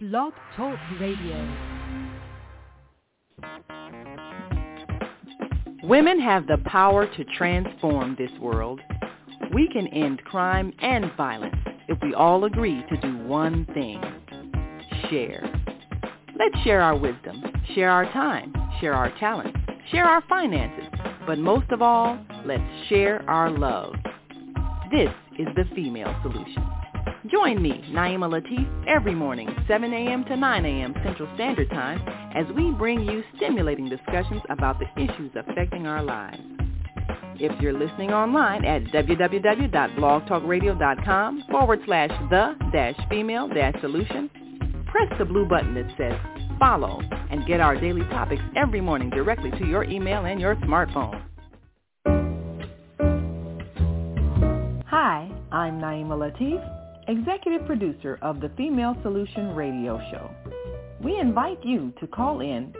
Blog Talk Radio. Women have the power to transform this world. We can end crime and violence if we all agree to do one thing: share. Let's share our wisdom, share our time, share our talents, share our finances, but most of all, let's share our love. This is the Female Solution. Join me, Naima Latif, every morning, 7 a.m. to 9 a.m. Central Standard Time, as we bring you stimulating discussions about the issues affecting our lives. If you're listening online at www.blogtalkradio.com/the-female-solution, press the blue button that says follow and get our daily topics every morning directly to your email and your smartphone. Hi, I'm Naima Latif, Executive Producer of the Female Solution Radio Show. We invite you to call in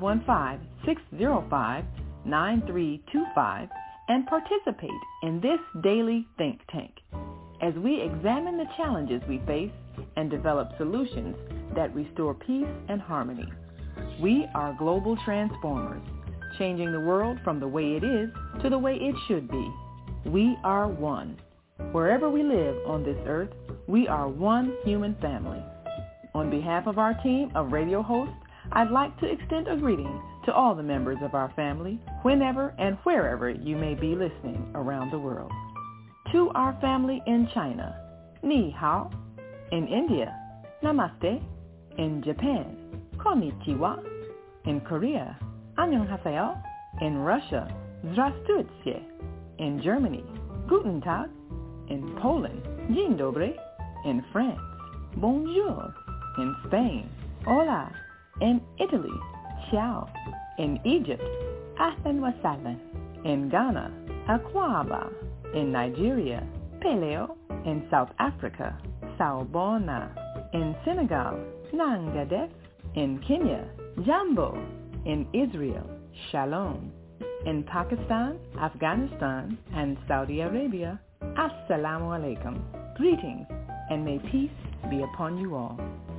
515-605-9325 and participate in this daily think tank as we examine the challenges we face and develop solutions that restore peace and harmony. We are global transformers, changing the world from the way it is to the way it should be. We are one. Wherever we live on this earth, we are one human family. On behalf of our team of radio hosts, I'd like to extend a greeting to all the members of our family, whenever and wherever you may be listening around the world. To our family in China, Ni Hao. In India, Namaste. In Japan, Konnichiwa. In Korea, Annyeonghaseyo. In Russia, Здравствуйте. In Germany, Guten Tag. In Poland, Dzień dobry. In France, Bonjour. In Spain, Hola. In Italy, Ciao. In Egypt, Ahlan wa sahlan. In Ghana, Akwaba. In Nigeria, Peleo. In South Africa, Sawubona. In Senegal, Nangadef. In Kenya, Jambo. In Israel, Shalom. In Pakistan, Afghanistan, and Saudi Arabia, Assalamu alaikum. Greetings, and may peace be upon you all.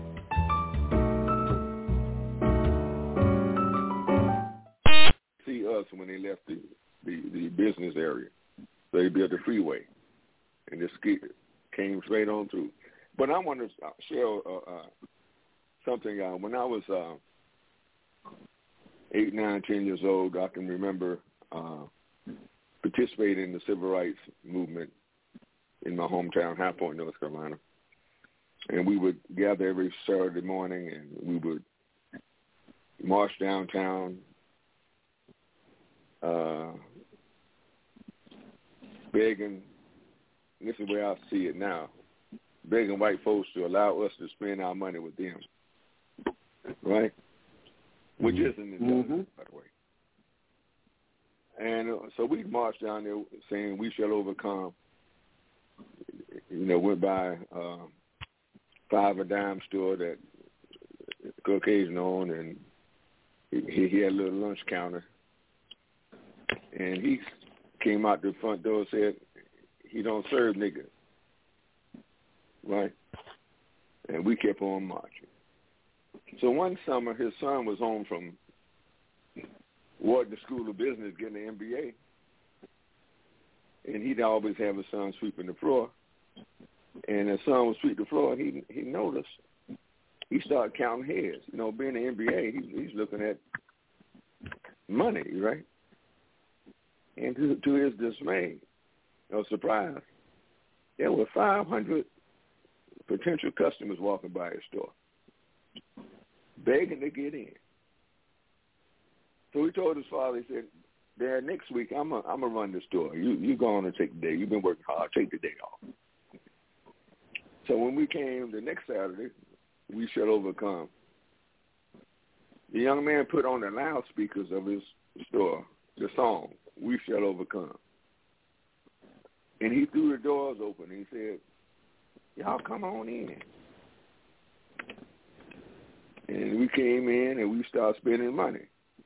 See us when they left the business area. They built the freeway, and this came straight on through. But I want to share something. When I was 8, 9, 10 years old, I can remember participating in the civil rights movement in my hometown, High Point, North Carolina. And we would gather every Saturday morning, and we would march downtown, begging, this is where I see it now, begging white folks to allow us to spend our money with them, right? Which isn't injustice, by the way. And so we marched down there saying, we shall overcome. You know, went by Five a Dime store that Caucasian owned, and he had a little lunch counter. And he came out the front door and said, he don't serve niggas, right? And we kept on marching. So one summer, his son was home from Wharton School of Business getting an MBA, and he'd always have his son sweeping the floor. And his son was sweeping the floor, and he noticed. He started counting heads. You know, being an MBA, he's looking at money, right? And to his dismay or surprise, there were 500 potential customers walking by his store, begging to get in. So he told his father, he said, Dad, next week I'm gonna run the store. You go on and take the day. You've been working hard. Take the day off. So when we came the next Saturday, we shall overcome. The young man put on the loudspeakers of his store the song, We Shall Overcome. And he threw the doors open and he said, y'all come on in. And we came in and we started spending money.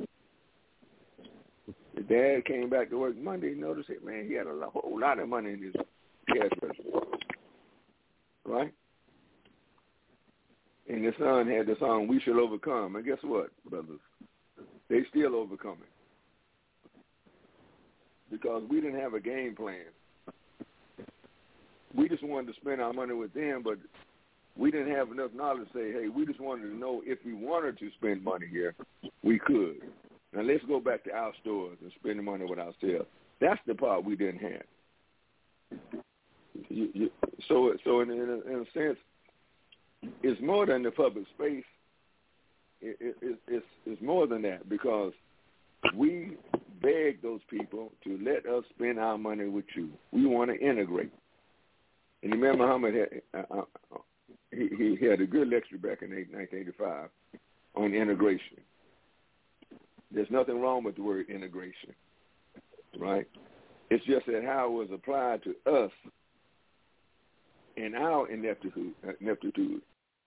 The dad came back to work Monday and noticed that, man, he had a whole lot of money in his cash register. Right? And the Sun had the song "We Shall Overcome." And guess what, brothers? They still overcoming because we didn't have a game plan. We just wanted to spend our money with them, but we didn't have enough knowledge to say, hey, we just wanted to know if we wanted to spend money here, we could. Now let's go back to our stores and spend the money with ourselves. That's the part we didn't have. So in a sense, it's more than the public space. It's more than that because we beg those people to let us spend our money with you. We want to integrate. And Imam Muhammad he had a good lecture back in 1985 on integration. There's nothing wrong with the word integration, right? It's just that how it was applied to us in our ineptitude.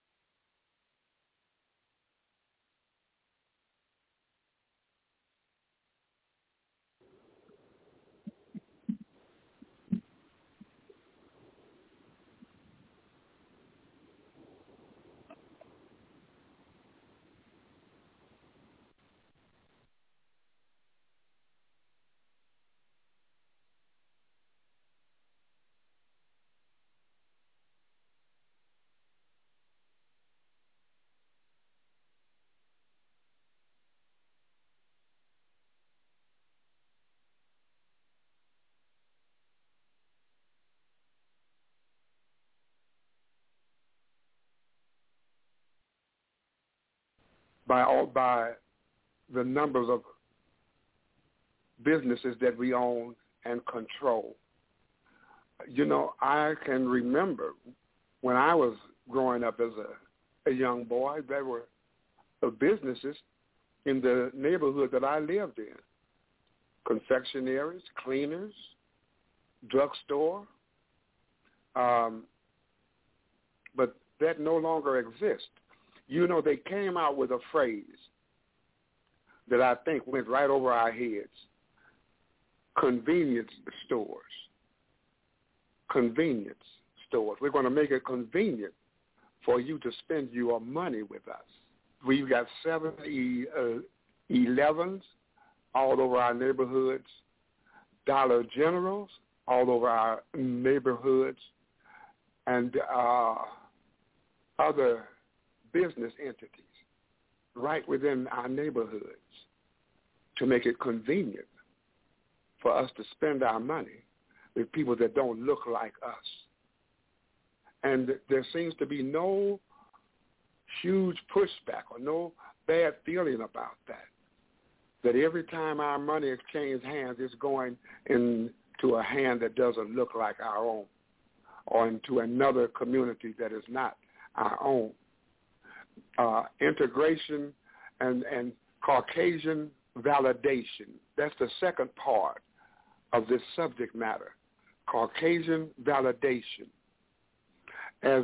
by the numbers of businesses that we own and control. You know, I can remember when I was growing up as a young boy, there were businesses in the neighborhood that I lived in. Confectionaries, cleaners, drugstore. But that no longer exists. You know, they came out with a phrase that I think went right over our heads. Convenience stores. Convenience stores. We're going to make it convenient for you to spend your money with us. We've got 7-Elevens all over our neighborhoods, Dollar Generals all over our neighborhoods, and other business entities right within our neighborhoods to make it convenient for us to spend our money with people that don't look like us. And there seems to be no huge pushback or no bad feeling about that every time our money exchanges hands, it's going into a hand that doesn't look like our own or into another community that is not our own. Integration and Caucasian validation. That's the second part of this subject matter, Caucasian validation. As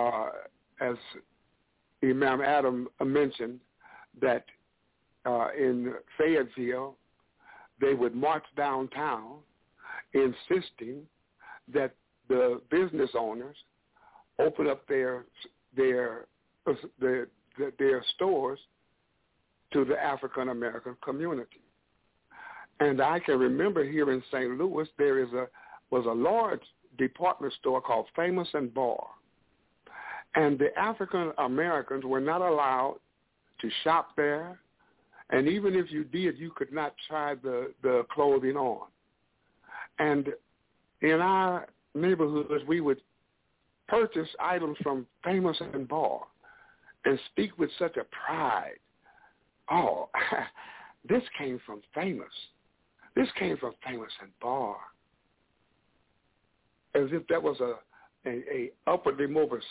Imam Adam mentioned, that in Fayetteville, they would march downtown insisting that the business owners open up their stores to the African American community. And I can remember here in St. Louis there was a large department store called Famous and Barr, and the African Americans were not allowed to shop there, and even if you did, you could not try the clothing on. And in our neighborhoods, we would purchase items from Famous and Barr and speak with such a pride. Oh, this came from Famous. This came from Famous and Barr. As if that was a upwardly mobile.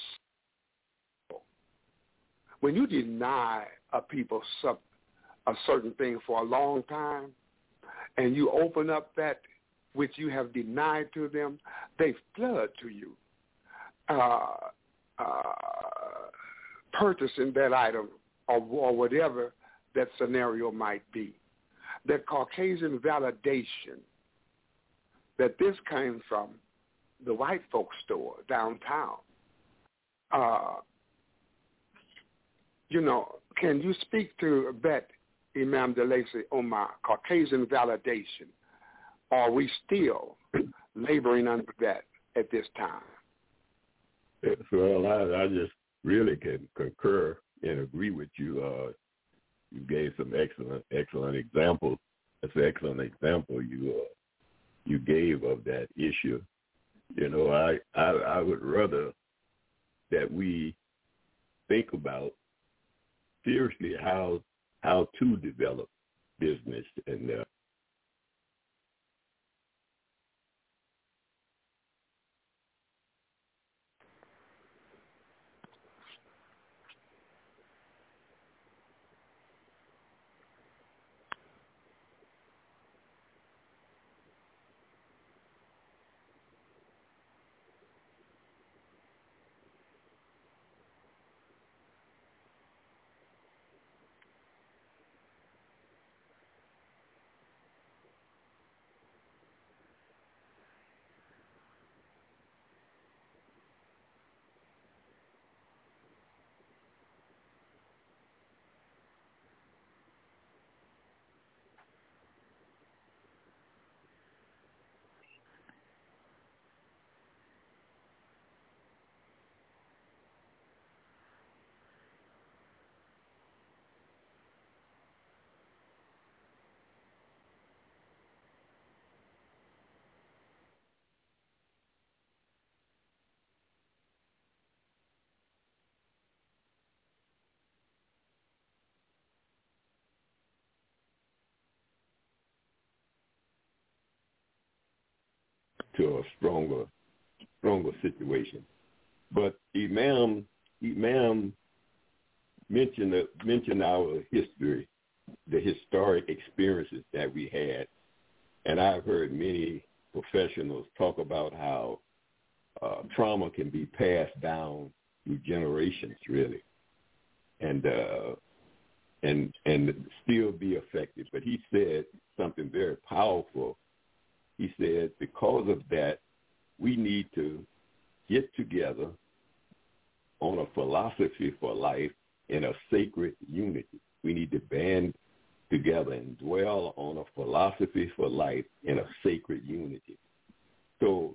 When you deny a people a certain thing for a long time, and you open up that which you have denied to them, they flood to you, purchasing that item or whatever that scenario might be. That Caucasian validation, that this came from the white folks store downtown. can you speak to that, Imam DeLacy, on my Caucasian validation? Are we still laboring under that at this time? Well, I just really can concur and agree with you. You gave some excellent examples. That's an excellent example you gave of that issue. I would rather that we think about seriously how to develop business and to a stronger situation. But Imam mentioned our history, the historic experiences that we had, and I've heard many professionals talk about how trauma can be passed down through generations, really, and still be effective. But he said something very powerful. He said, because of that, we need to get together on a philosophy for life in a sacred unity. We need to band together and dwell on a philosophy for life in a sacred unity. So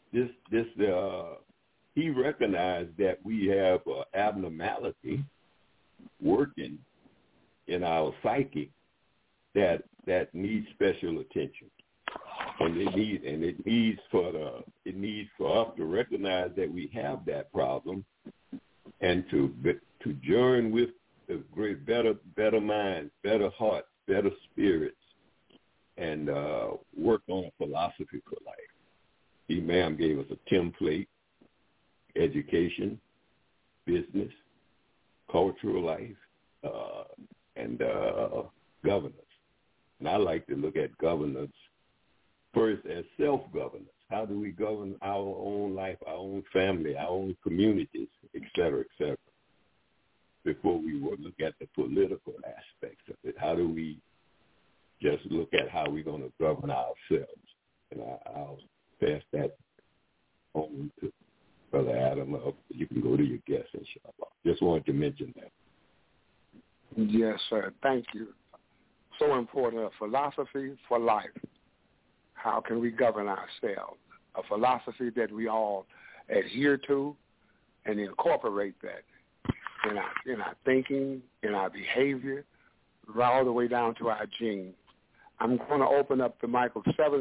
he recognized that we have an abnormality working in our psyche that needs special attention. And it needs for us to recognize that we have that problem, and to join with the great better minds, better hearts, better spirits, and work on a philosophy for life. Imam gave us a template: education, business, cultural life, and governance. And I like to look at governance first as self-governance. How do we govern our own life, our own family, our own communities, et cetera, before we look at the political aspects of it? How do we just look at how we're going to govern ourselves? And I'll pass that on to Brother Adam. You can go to your guest, inshallah. Just wanted to mention that. Yes, sir. Thank you. So important, a philosophy for life. How can we govern ourselves? A philosophy that we all adhere to and incorporate that in our thinking, in our behavior, right all the way down to our genes. I'm going to open up the mic of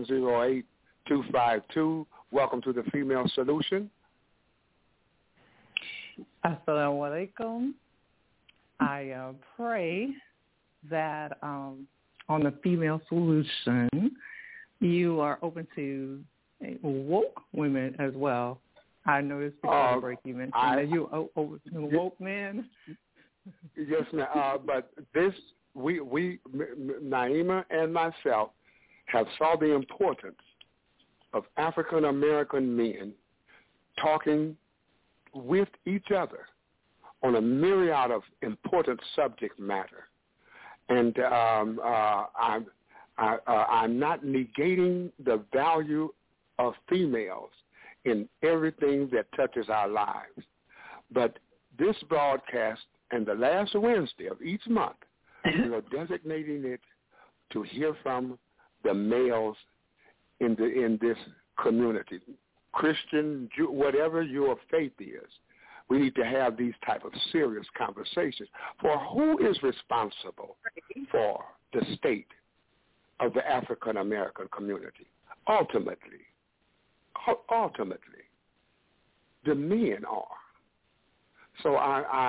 708-252. Welcome to the Female Solution. Assalamu alaikum. I pray that on the Female Solution, you are open to woke women as well. I noticed before the break you mentioned that you open to woke men. Yes, ma'am. But this, we Naima and myself, have saw the importance of African American men talking with each other on a myriad of important subject matter, and I'm not negating the value of females in everything that touches our lives. But this broadcast And the last Wednesday of each month, we are designating it to hear from the males in this community, Christian, Jew, whatever your faith is. We need to have these type of serious conversations. For who is responsible for the state of the African American community? Ultimately, the men are. So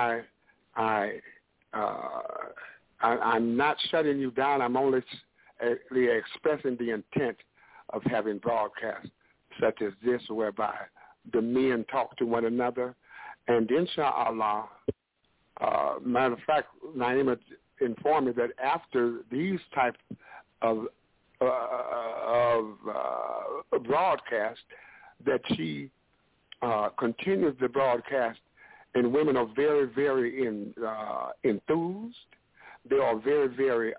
I'm not shutting you down. I'm only expressing the intent of having broadcasts such as this, whereby the men talk to one another. And inshallah, matter of fact, Naima informed me that after these type of broadcast, that she continues the broadcast, and women are very, very enthused. They are very, very,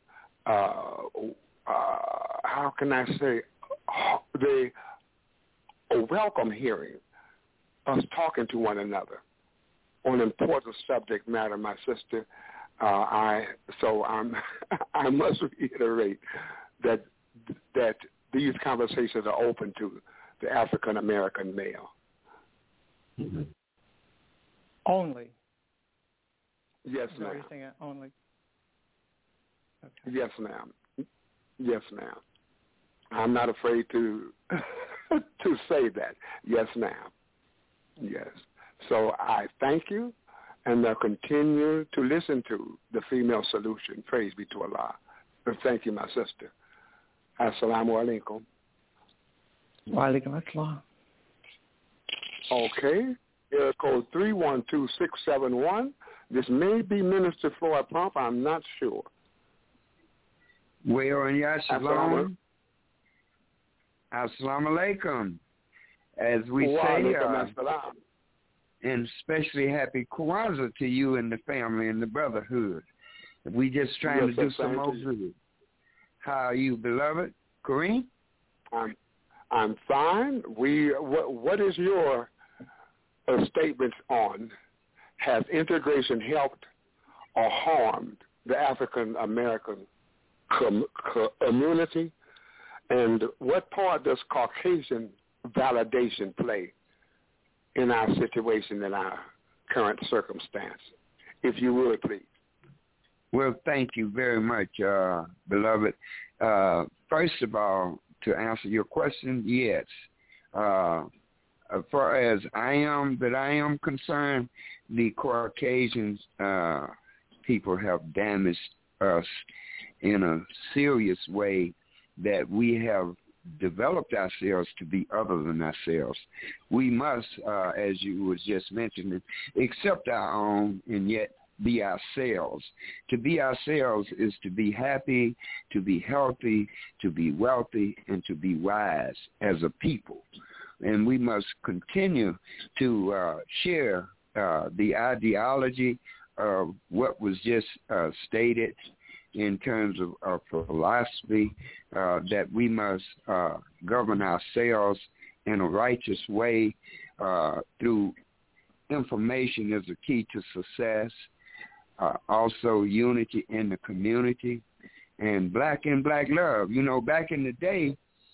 how can I say, they welcome hearing us talking to one another on an important subject matter, my sister. I must reiterate that these conversations are open to the African American male. Mm-hmm. Only. Yes, ma'am. Everything only. Okay. Yes, ma'am. Yes, ma'am. I'm not afraid to to say that. Yes, ma'am. Yes. So I thank you, and I'll continue to listen to the Female Solution. Praise be to Allah. And thank you, my sister. Assalamu alaikum. Wa alaikum assalam. Okay. Area code 312671. This may be Minister Floyd Pump. I'm not sure. Well, and ya shalom. Assalamu alaikum. As we say, and especially happy Kwanzaa to you and the family and the brotherhood. We just trying to do some more good. How are you, beloved? Kareem? I'm fine. What is your statement on, has integration helped or harmed the African American community? And what part does Caucasian validation play in our situation, in our current circumstance? If you would, please. Well, thank you very much, beloved. First of all, to answer your question, yes. As far as I am concerned, the Caucasian people have damaged us in a serious way, that we have developed ourselves to be other than ourselves. We must, as you was just mentioning, accept our own and yet be ourselves. To be ourselves is to be happy, to be healthy, to be wealthy, and to be wise as a people. And we must continue to share the ideology of what was just stated in terms of our philosophy, that we must govern ourselves in a righteous way through information is the key to success. Also unity in the community, and black love. You know, back in the day,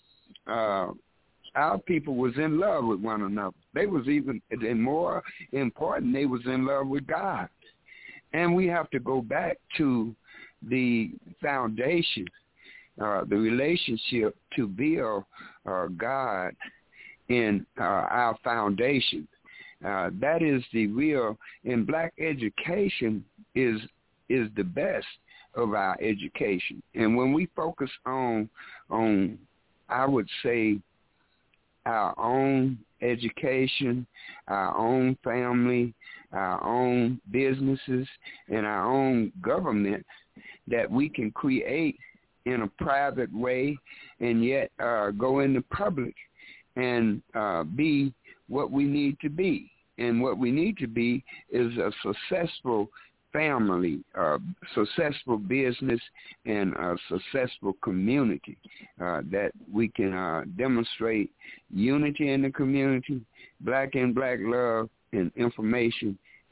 our people was in love with one another. They was even, and more important, they was in love with God. And we have to go back to the foundation, the relationship to build God in our foundation. That is the real, and black education is the best of our education. And when we focus on I would say, our own education, our own family, our own businesses, and our own government that we can create in a private way and yet go into public and be what we need to be. And what we need to be is a successful family, successful business, and a successful community that we can demonstrate unity in the community, black love, and information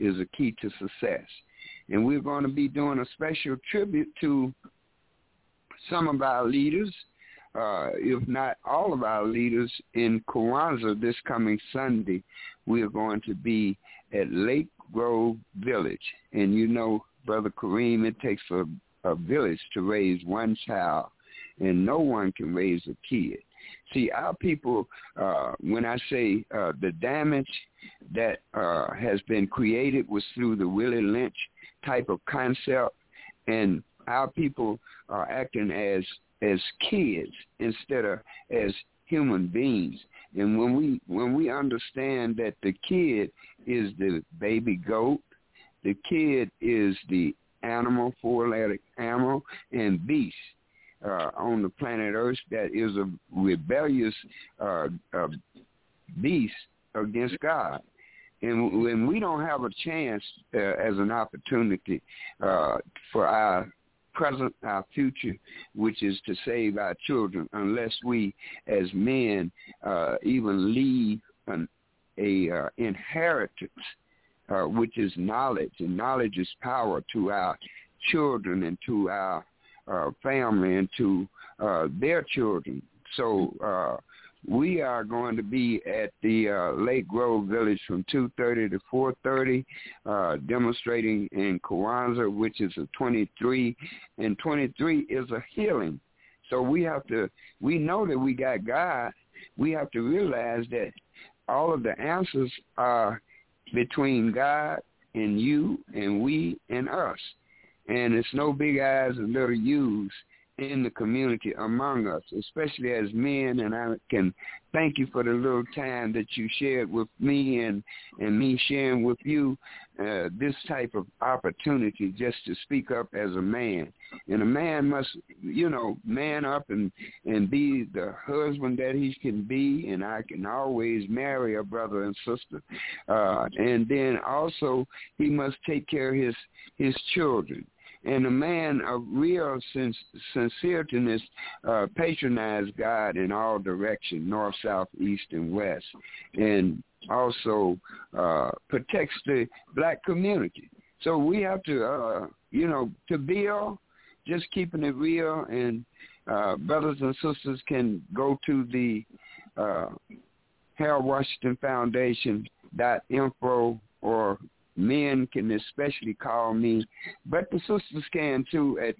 is a key to success. And we're going to be doing a special tribute to some of our leaders, if not all of our leaders, in Kwanzaa this coming Sunday. We are going to be at Lake Grove Village. And you know, Brother Kareem, it takes a village to raise one child, and no one can raise a kid. See, our people, when I say the damage that has been created was through the Willie Lynch type of concept, and our people are acting as kids instead of as human beings. And when we understand that the kid is the baby goat, the kid is the animal, four-legged animal, and beast on the planet Earth that is a rebellious beast against God. And when we don't have a chance as an opportunity for our present, our future, which is to save our children, unless we as men even leave an inheritance, which is knowledge, and knowledge is power, to our children and to our family and to their children. So we are going to be at the Lake Grove Village from 2:30 to 4:30, demonstrating in Kwanzaa, which is a 23, and 23 is a healing. So we know that we got God. We have to realize that all of the answers are between God and you and we and us. And it's no big I's and little U's in the community among us, especially as men. And I can thank you for the little time that you shared with me and me sharing with you this type of opportunity just to speak up as a man. And a man must, man up and be the husband that he can be, and I can always marry a brother and sister. And then also he must take care of his children. And a man of real sincereness patronize God in all directions, north, south, east, and west, and also protects the black community. So we have to, to build, just keeping it real, and brothers and sisters can go to the Harold Washington Foundation.info, or men can especially call me, but the sisters can too at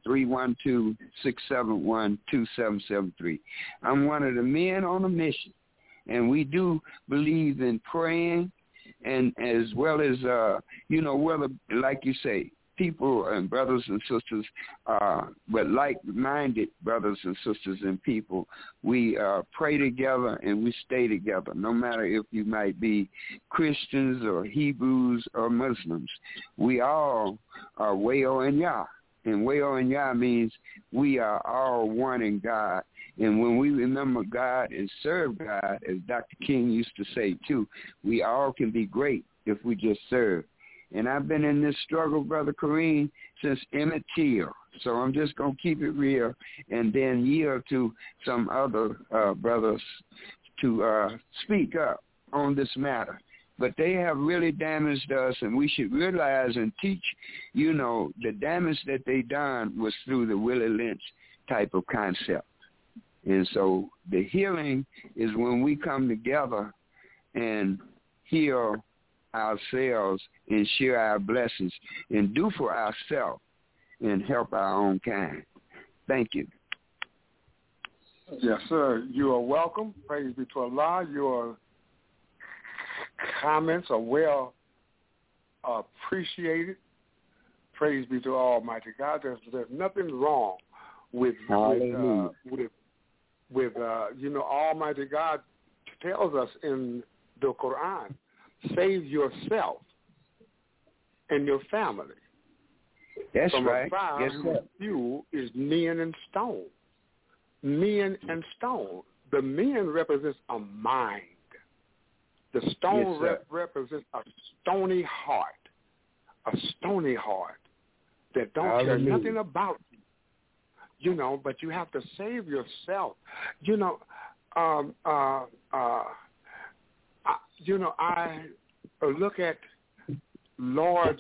312-671-2773. I'm one of the men on a mission, and we do believe in praying, and as well as, whether, like you say, people and brothers and sisters, but like-minded brothers and sisters and people, we pray together and we stay together, no matter if you might be Christians or Hebrews or Muslims. We all are Weo and Yah, and Weo and Yah means we are all one in God. And when we remember God and serve God, as Dr. King used to say too, we all can be great if we just serve. And I've been in this struggle, Brother Kareem, since Emmett Till. So I'm just going to keep it real and then yield to some other brothers to speak up on this matter. But they have really damaged us, and we should realize and teach, the damage that they done was through the Willie Lynch type of concept. And so the healing is when we come together and heal ourselves and share our blessings and do for ourselves and help our own kind. Thank you. Yes, sir. You are welcome. Praise be to Allah. Your comments are well appreciated. Praise be to Almighty God. There's nothing wrong with Almighty God tells us in the Quran, save yourself and your family. That's from right. a fire whose fuel is men and stone. Men and stone. The men represents a mind. The stone represents a stony heart. A stony heart that don't care nothing about you. But you have to save yourself. I look at large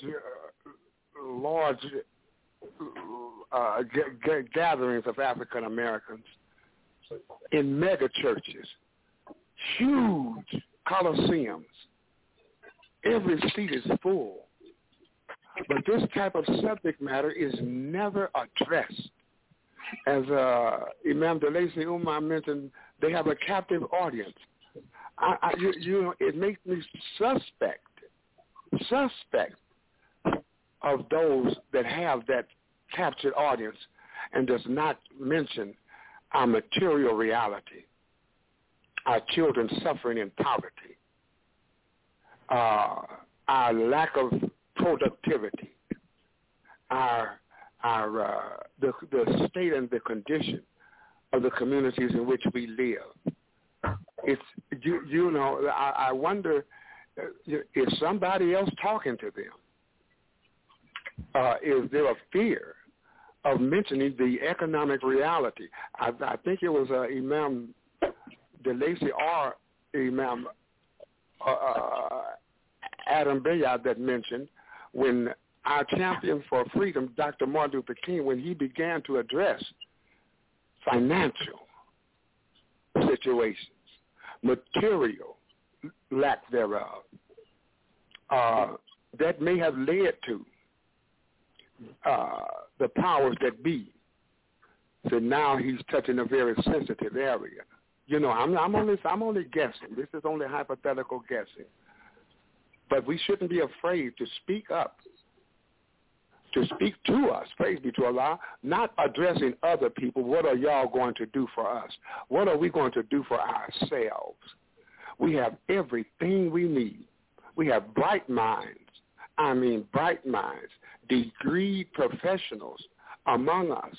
gatherings of African Americans in mega churches, huge coliseums. Every seat is full. But this type of subject matter is never addressed. As Imam DeLacy Umar mentioned, they have a captive audience. It makes me suspect of those that have that captured audience and does not mention our material reality, our children suffering in poverty, our lack of productivity, the state and the condition of the communities in which we live. It's I wonder if somebody else talking to them. Is there a fear of mentioning the economic reality? I think it was Imam DeLacy or Imam Adam Bayard that mentioned when our champion for freedom, Dr. Martin Luther King, when he began to address financial situations, material lack thereof, that may have led to the powers that be. So now he's touching a very sensitive area. I'm only guessing. This is only hypothetical guessing. But we shouldn't be afraid to speak up, to speak to us, praise be to Allah, not addressing other people. What are y'all going to do for us? What are we going to do for ourselves? We have everything we need. We have bright minds. Bright minds, degreed professionals among us.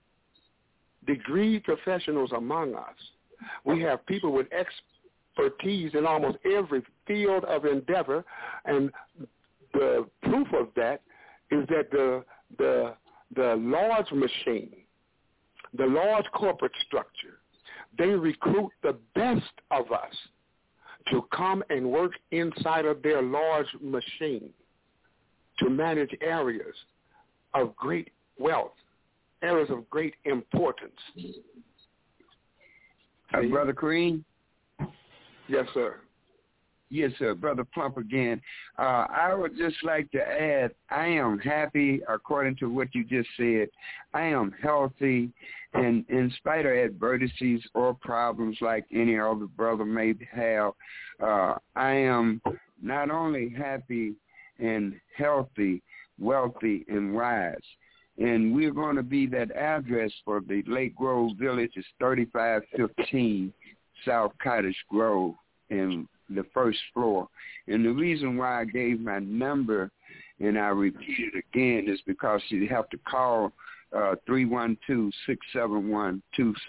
We have people with expertise in almost every field of endeavor, and the proof of that is that the large machine, the large corporate structure, they recruit the best of us to come and work inside of their large machine to manage areas of great wealth, areas of great importance. Brother Kareem? Yes, sir. Yes, sir. Brother Plump again. I would just like to add, I am happy, according to what you just said. I am healthy, and in spite of adversities or problems like any other brother may have, I am not only happy and healthy, wealthy, and wise. And we're going to be that address for the Lake Grove Village. It's 3515 South Cottage Grove in the first floor. And the reason why I gave my number, and I repeat it again, is because you have to call 312-671-2773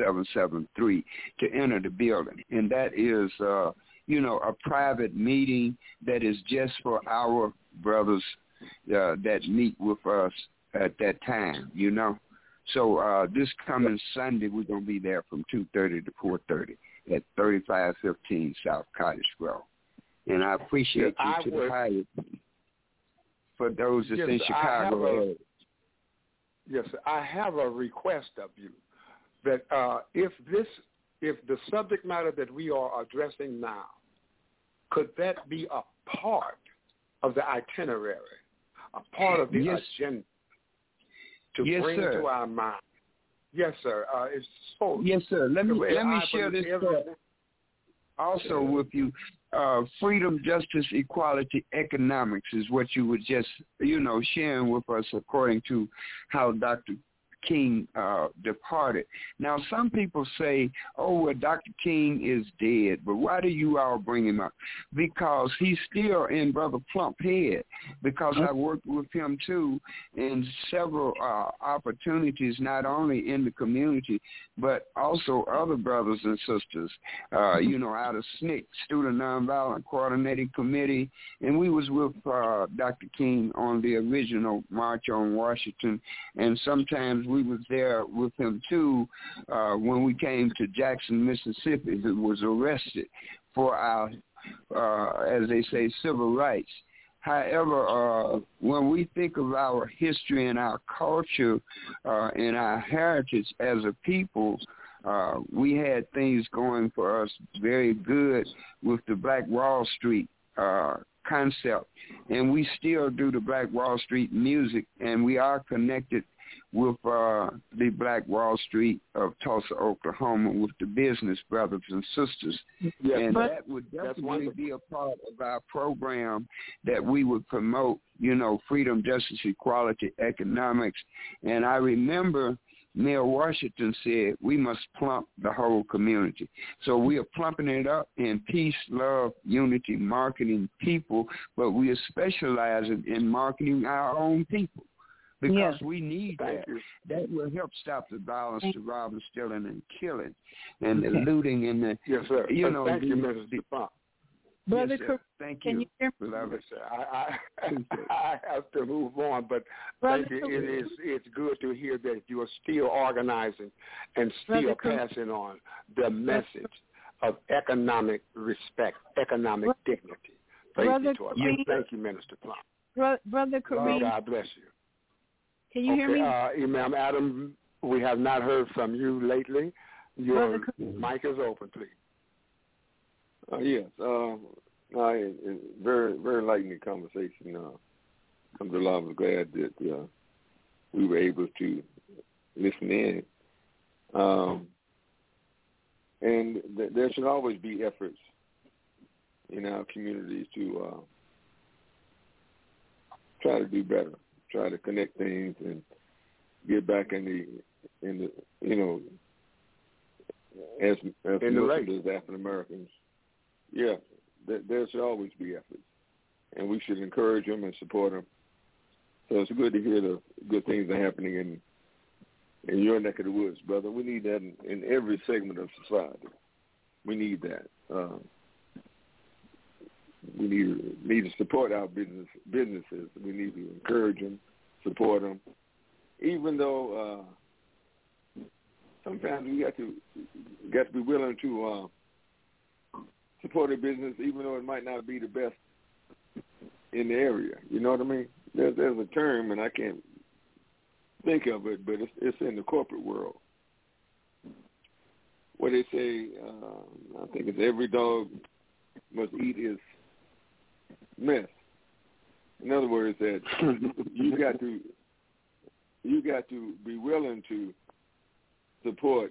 to enter the building. And that is, a private meeting that is just for our brothers that meet with us at that time, So this coming Sunday, we're going to be there from 2:30 to 4:30 at 3515 South Cottage Grove. And I appreciate you to the highest for those that's in Chicago area. Yes, I have a request of you that if the subject matter that we are addressing now, could that be a part of the itinerary, a part of the agenda to bring to our mind? Yes, sir. It's so. Yes, sir. Let me share this also with you. Freedom, justice, equality, economics is what you were just, sharing with us according to how Dr. King departed. Now, some people say, Dr. King is dead, but why do you all bring him up? Because he's still in Brother Plump head, because I worked with him, too, in several opportunities, not only in the community, but also other brothers and sisters, out of SNCC, Student Nonviolent Coordinating Committee, and we was with Dr. King on the original March on Washington, and sometimes we was there with him, too, when we came to Jackson, Mississippi, who was arrested for our, as they say, civil rights. However, when we think of our history and our culture and our heritage as a people, we had things going for us very good with the Black Wall Street concept. And we still do the Black Wall Street music, and we are connected with the Black Wall Street of Tulsa, Oklahoma, with the business brothers and sisters. Yes, and that would definitely be a part of our program that we would promote, freedom, justice, equality, economics. And I remember Mayor Washington said we must plump the whole community. So we are plumping it up in peace, love, unity, marketing people, but we are specializing in marketing our own people. Because we need that. That will help stop the violence, the robbing, stealing, and killing, and the looting, and the yes, sir. Thank you, Mr. Funk. Brother, yes, thank can you hear me? Beloved. Yes, I have to move on, but thank you. It's good to hear that you are still organizing and still passing on the message of economic respect, economic dignity. Thank you, Thank you, Minister Plum. Brother Kareem. God bless you. Can you hear me? Imam Adam, we have not heard from you lately. Your mic is open, please. Yes. Very, very enlightening conversation. Alhamdulillah, I was glad that we were able to listen in. And there should always be efforts in our communities to try to do better. Try to connect things and get back in the as Muslims, as African Americans. Yeah, there should always be efforts, and we should encourage them and support them. So it's good to hear the good things that are happening in your neck of the woods, brother. We need that in every segment of society. We need that. We need to support our businesses. We need to encourage them, support them, even though sometimes we got to be willing to support a business, even though it might not be the best in the area. You know what I mean? There's a term, and I can't think of it, but it's in the corporate world, where they say, I think it's every dog must eat his mess. In other words, that you got to be willing to support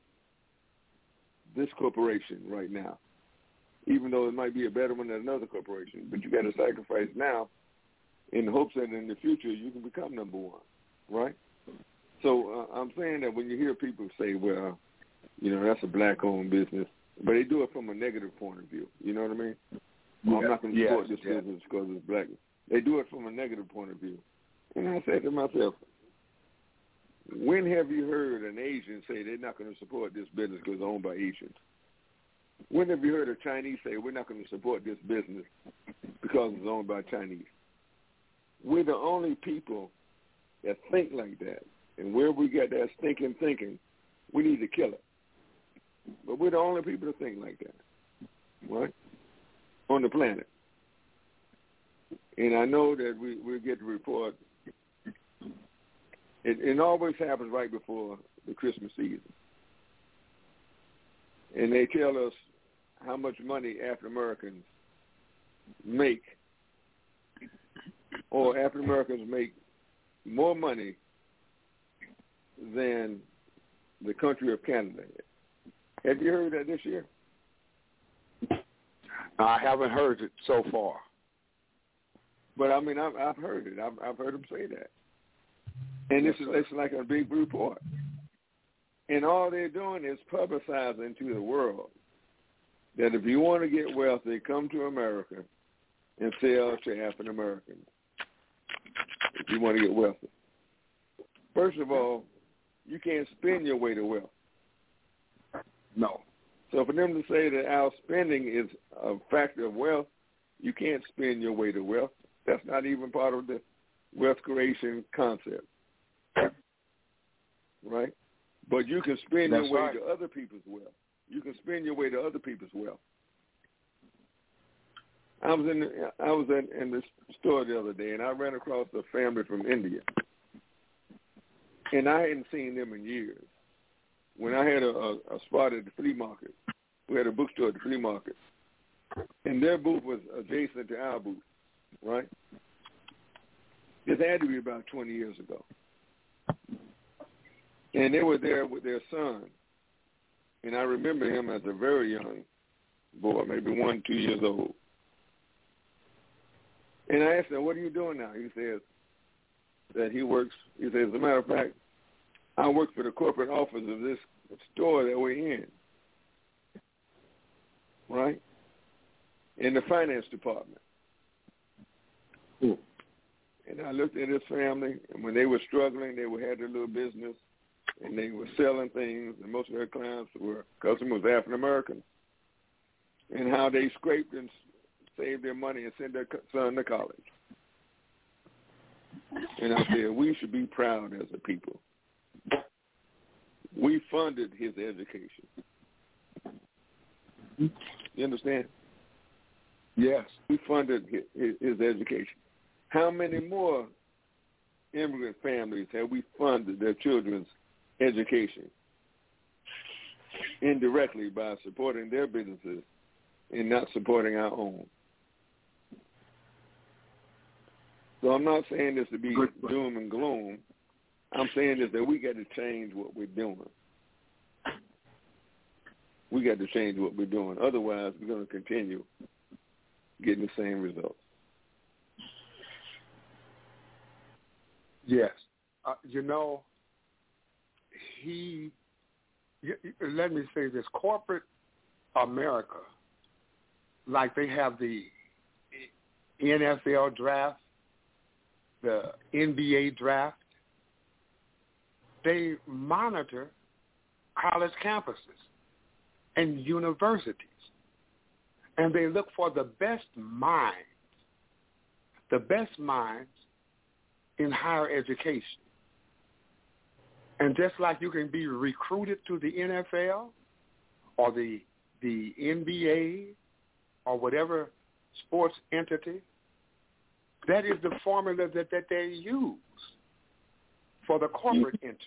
this corporation right now, even though it might be a better one than another corporation. But you got to sacrifice now in the hopes that in the future you can become number one, right? So I'm saying that when you hear people say, well, that's a black-owned business, but they do it from a negative point of view. You know what I mean? Well, I'm not going to support this business because it's black. They do it from a negative point of view. And I said to myself, when have you heard an Asian say they're not going to support this business because it's owned by Asians? When have you heard a Chinese say we're not going to support this business because it's owned by Chinese? We're the only people that think like that. And where we get that stinking thinking, we need to kill it. But we're the only people that think like that, right, on the planet. And I know that we'll get the report. It always happens right before the Christmas season. And they tell us how much money African Americans make, or African Americans make more money than the country of Canada. Have you heard that this year? I haven't heard it so far. But I mean, I've heard it. I've heard them say that, and it's like a big report. And all they're doing is publicizing to the world that if you want to get wealthy, come to America and sell to African Americans. If you want to get wealthy, first of all, you can't spend your way to wealth. No. So for them to say that our spending is a factor of wealth, you can't spend your way to wealth. That's not even part of the wealth creation concept, right? But you can spend your way to other people's wealth. You can spend your way to other people's wealth. I was in the store the other day, and I ran across a family from India, and I hadn't seen them in years. When I had a spot at the flea market, we had a bookstore at the flea market, and their booth was adjacent to our booth, right? This had to be about 20 years ago. And they were there with their son, and I remember him as a very young boy, maybe 1, 2 years old. And I asked him, what are you doing now? He says that he works. He says, as a matter of fact, I work for the corporate office of this store that we're in, right, in the finance department. And I looked at his family, and when they were struggling, they had their little business, and they were selling things, and most of their clients were customers African-Americans, and how they scraped and saved their money and sent their son to college. And I said, we should be proud as a people. We funded his education. You understand? Yes. We funded his education. How many more immigrant families have we funded their children's education indirectly by supporting their businesses and not supporting our own? So I'm not saying this to be doom and gloom. I'm saying this that we got to change what we're doing. We got to change what we're doing. Otherwise, we're going to continue getting the same results. Yes. Let me say this, corporate America, like they have the NFL draft, the NBA draft, they monitor college campuses and universities, and they look for the best minds in higher education. And just like you can be recruited to the NFL or the NBA or whatever sports entity, that is the formula that they use for the corporate interest.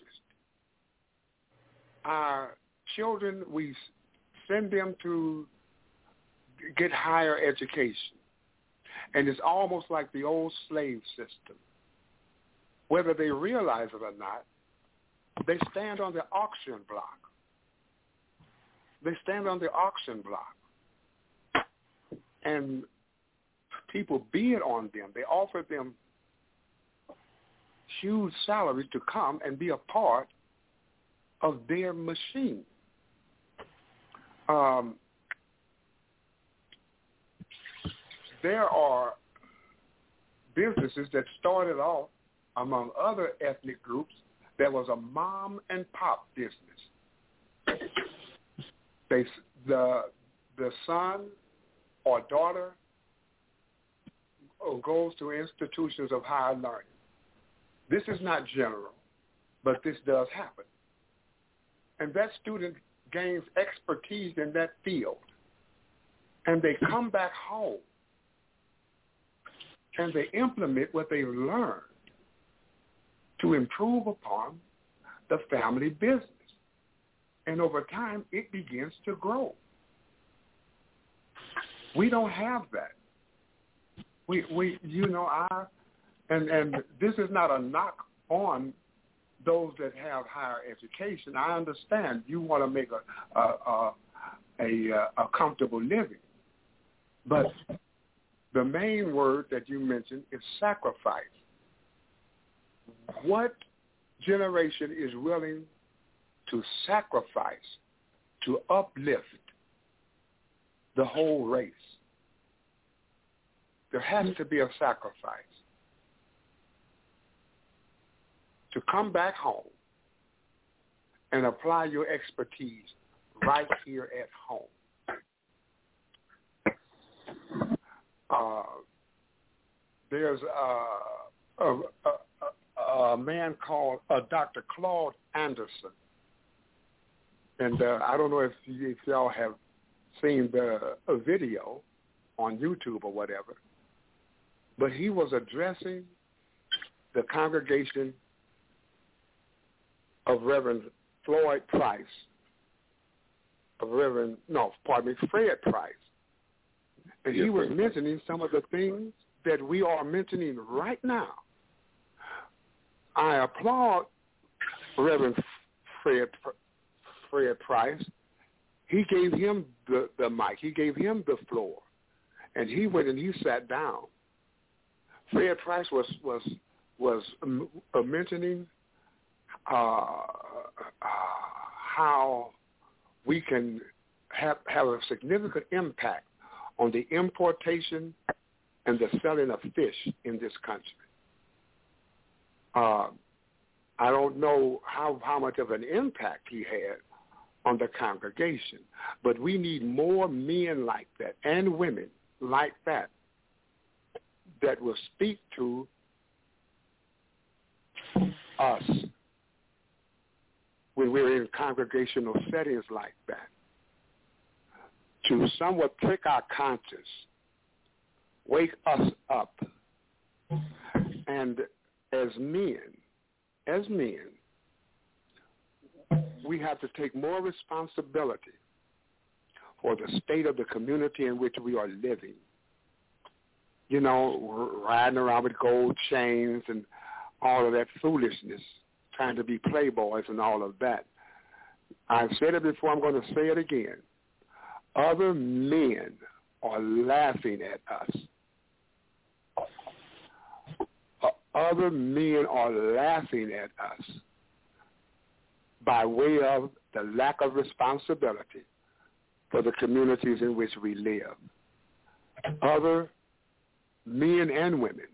Our children, we send them to get higher education. And it's almost like the old slave system. Whether they realize it or not, they stand on the auction block. They stand on the auction block. And people bid on them. They offer them huge salaries to come and be a part of their machine. There are businesses that started off among other ethnic groups that was a mom and pop business. The son or daughter goes to institutions of higher learning. This is not general, but this does happen. And that student gains expertise in that field. And they come back home and they implement what they've learned to improve upon the family business. And over time, it begins to grow. We don't have that. And this is not a knock on those that have higher education. I understand you want to make a comfortable living, but the main word that you mentioned is sacrifice. What generation is willing to sacrifice to uplift the whole race? There has to be a sacrifice to come back home and apply your expertise right here at home. There's a man called Dr. Claude Anderson, and I don't know if y'all have seen the video, on YouTube or whatever, but he was addressing the congregation of Reverend Fred Price. And he was mentioning some of the things that we are mentioning right now. I applaud Reverend Fred Price. He gave him the mic. He gave him the floor. And he went and he sat down. Fred Price was mentioning how we can have a significant impact on the importation and the selling of fish in this country. I don't know how much of an impact he had on the congregation, but we need more men like that and women like that will speak to us when we're in congregational settings like that, to somewhat prick our conscience, wake us up, and as men, we have to take more responsibility for the state of the community in which we are living. You know, riding around with gold chains and all of that foolishness, trying to be playboys and all of that. I've said it before, I'm going to say it again. Other men are laughing at us. Other men are laughing at us by way of the lack of responsibility for the communities in which we live. Other men and women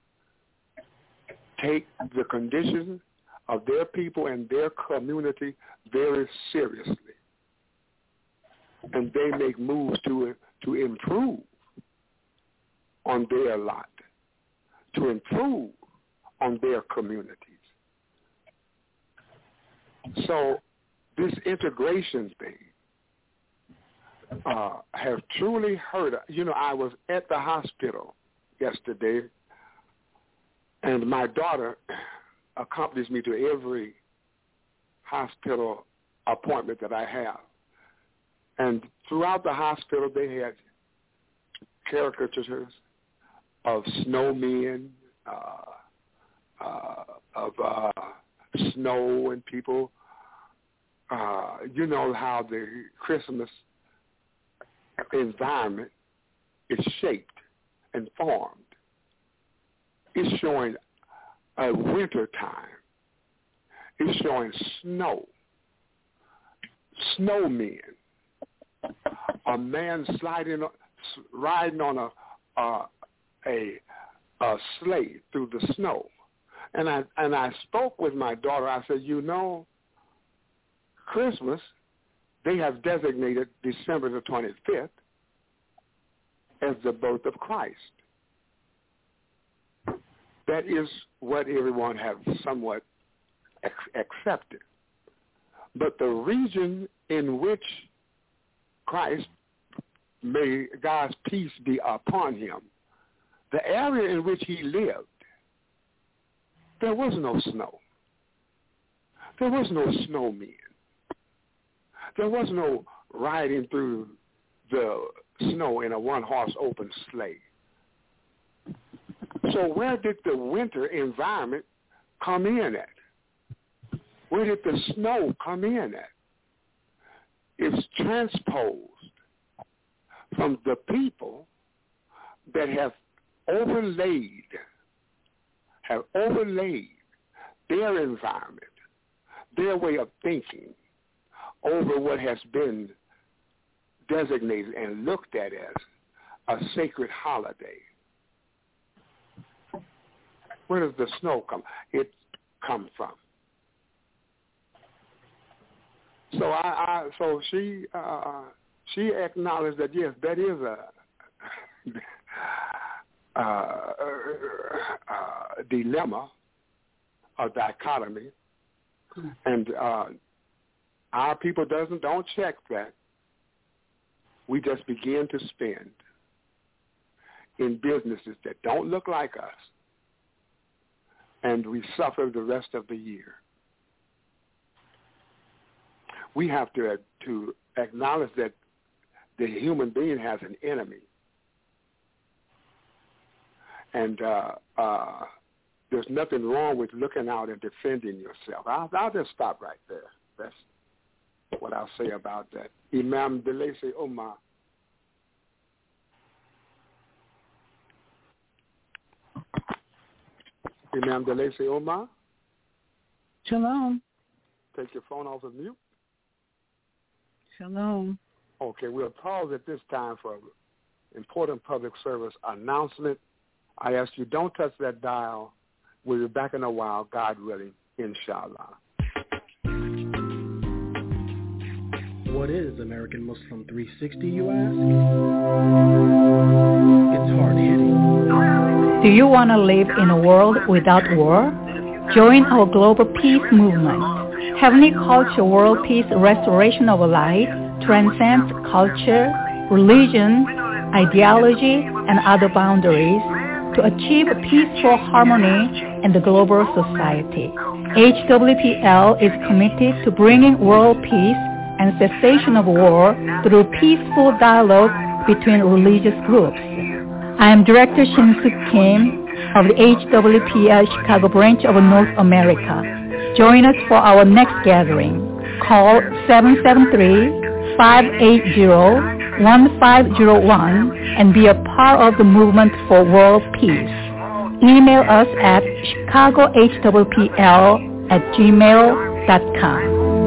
take the condition of their people and their community very seriously. And they make moves to improve on their lot, to improve on their communities. So this integration thing have truly hurt. You know, I was at the hospital yesterday, and my daughter accompanies me to every hospital appointment that I have. And throughout the hospital, they had caricatures of snowmen, of snow and people. You know how the Christmas environment is shaped and formed. It's showing a winter time. It's showing snow, snowmen, a man riding on a sleigh through the snow. And I spoke with my daughter. I said, you know, Christmas, they have designated December the 25th as the birth of Christ. That is what everyone has somewhat accepted. But the region in which Christ, may God's peace be upon him, the area in which he lived, there was no snow. There was no snowmen. There was no riding through the snow in a one-horse open sleigh. So where did the winter environment come in at? Where did the snow come in at? It's transposed from the people that have overlaid their environment, their way of thinking over what has been designated and looked at as a sacred holiday. Where does the snow come? It come from. So she acknowledged that yes, that is a dilemma, a dichotomy, and our people don't check that. We just begin to spend. in businesses that don't look like us, and we suffer the rest of the year. We have to acknowledge that the human being has an enemy. And there's nothing wrong with looking out and defending yourself. I'll just stop right there. That's what I'll say about that. Imam Delese Omar. Imam Delese Omar. Shalom. Take your phone off of mute. Shalom. Okay, we'll pause at this time for important public service announcement. I ask you, don't touch that dial. We'll be back in a while, God willing, inshallah. What is American Muslim 360, you ask? It's hard-hitting. Do you want to live in a world without war? Join our global peace movement. Heavenly Culture World Peace Restoration of Life transcends culture, religion, ideology, and other boundaries to achieve peaceful harmony in the global society. HWPL is committed to bringing world peace and cessation of war through peaceful dialogue between religious groups. I am Director Shin-Suk Kim of the HWPL Chicago branch of North America. Join us for our next gathering. Call 773-580-1501 and be a part of the movement for world peace. Email us at chicagohwpl@gmail.com.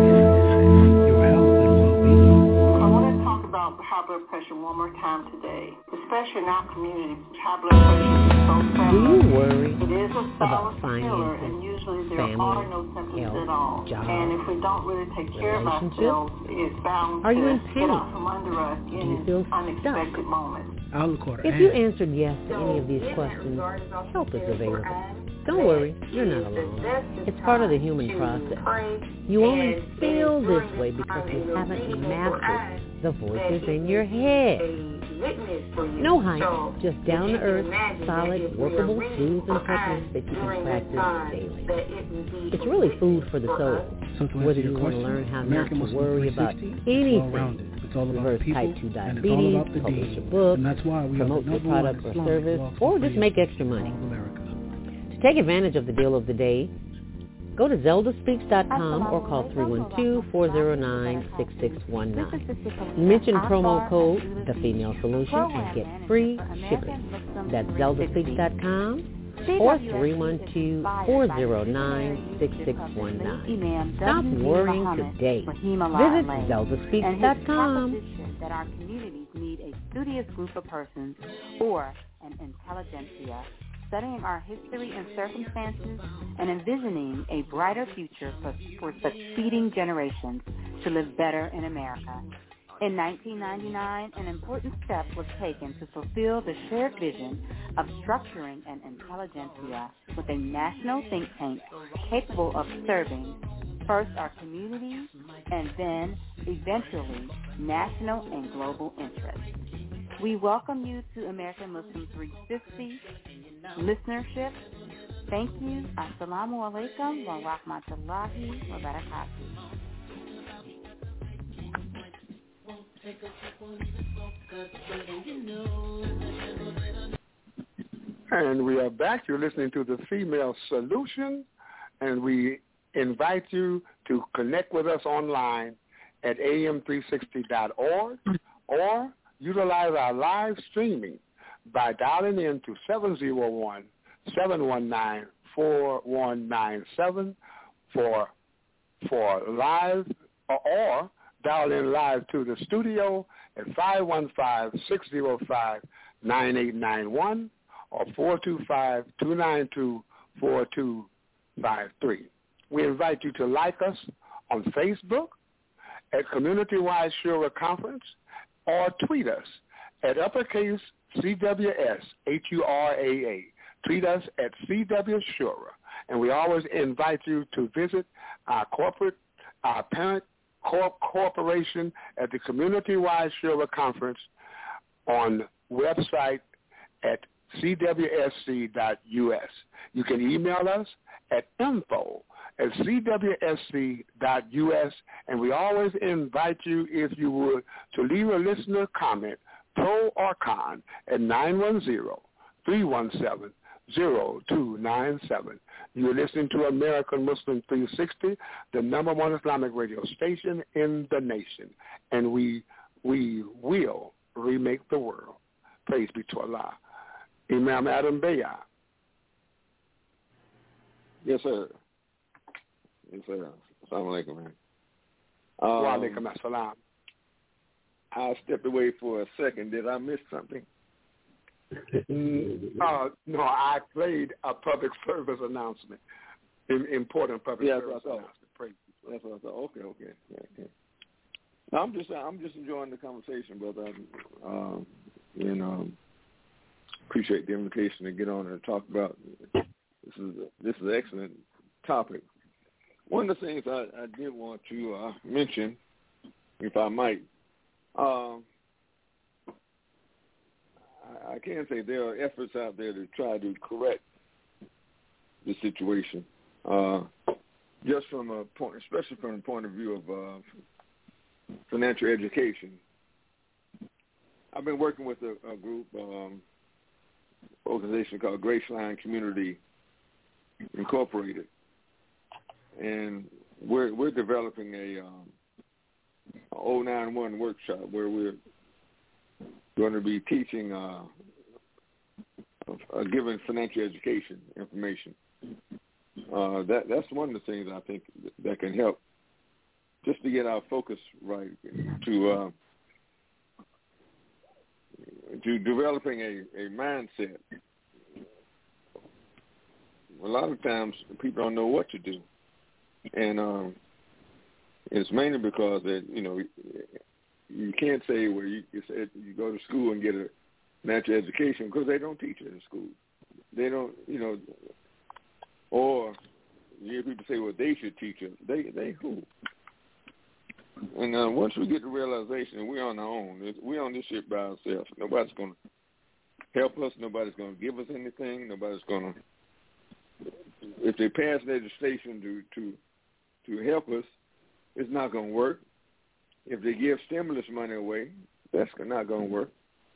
I want to talk about high blood pressure one more time today, especially in our community. High blood pressure is so prevalent. Do you worry It is a about silent killer, finances, and usually there family, are no symptoms health, at all. job, And if we don't really take care of ourselves, it's bound Are you to in pain? get out from under us Do you in feel unexpected stuck? moments. If you answered yes to any of these questions, help is available. Don't worry, you're not alone. It's part of the human process. You only feel this way because you haven't mastered the voices in your head. No hype, just down-to-earth, solid, workable clues and techniques that you can practice daily. It's really food for the soul. Whether you want to learn how not to worry about anything, reverse type 2 diabetes, publish a book, promote your product or service, or just make extra money. To take advantage of the deal of the day, go to zeldaspeaks.com or call 312-409-6619. Mention promo code The Female Solution and get free shipping. That's zeldaspeaks.com or 312-409-6619. Stop worrying today. Visit zeldaspeaks.com. That our communities need a studious group of persons or an intelligentsia studying our history and circumstances and envisioning a brighter future for succeeding generations to live better in America. In 1999, an important step was taken to fulfill the shared vision of structuring an intelligentsia with a national think tank capable of serving first our communities and then, eventually, national and global interests. We welcome you to American Muslim 360 listenership. Thank you. Assalamu alaikum wa rahmatullahi wa barakatuh. And we are back. You're listening to The Female Solution, and we invite you to connect with us online at am360.org or utilize our live streaming by dialing in to 701-719-4197 for live, or dial in live to the studio at 515-605-9891 or 425-292-4253. We invite you to like us on Facebook at Community-Wide Shura Conference or tweet us at uppercase CWS HURAA. Tweet us at CW Shura. And we always invite you to visit our parent corporation at the Community-Wide Shura Conference on website at cwsc.us. You can email us at info@cwsc.us, and we always invite you, if you would, to leave a listener comment, pro or con, at 910-317-0297. You're listening to American Muslim 360, the number one Islamic radio station in the nation, and we will remake the world. Praise be to Allah. Imam Adam Bayah. Yes, sir. Yes, sir. Assalamu alaikum, man. Wa alaikum assalam. I stepped away for a second. Did I miss something? No, I played a public service announcement, important public service announcement. Praise. That's what I thought. Okay. I'm just enjoying the conversation, brother. Appreciate the invitation to get on and talk about. This is an excellent topic. One of the things I did want to mention, if I might, I can say there are efforts out there to try to correct the situation, just from a point, especially from the point of view of financial education. I've been working with a group, organization called Graceline Community Incorporated, and we're developing a 091 workshop where we're going to be teaching, giving financial education information. That's one of the things I think that can help, just to get our focus right, to developing a mindset. A lot of times people don't know what to do, and it's mainly because that you can't say where you go to school and get a natural education, because they don't teach it in school. They don't, or you hear people say, well, they should teach it. They who? And once we get the realization we're on our own, we're on this ship by ourselves. Nobody's going to help us. Nobody's going to give us anything. Nobody's going to, if they pass legislation to help us, it's not going to work. If they give stimulus money away, that's not going to work.